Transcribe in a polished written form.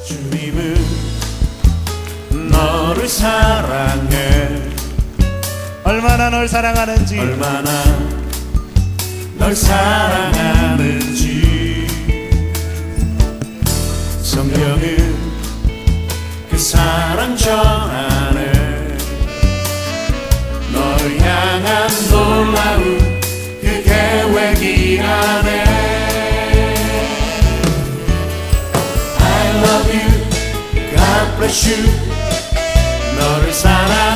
주님은 너를 사랑해. 얼마나 널 사랑하는지, 얼마나 널 사랑하는지. 성경은 그 사랑 전하네. 널 향한 놀라운 그 계획이 안에. I love you, God bless you. 너를 사랑해.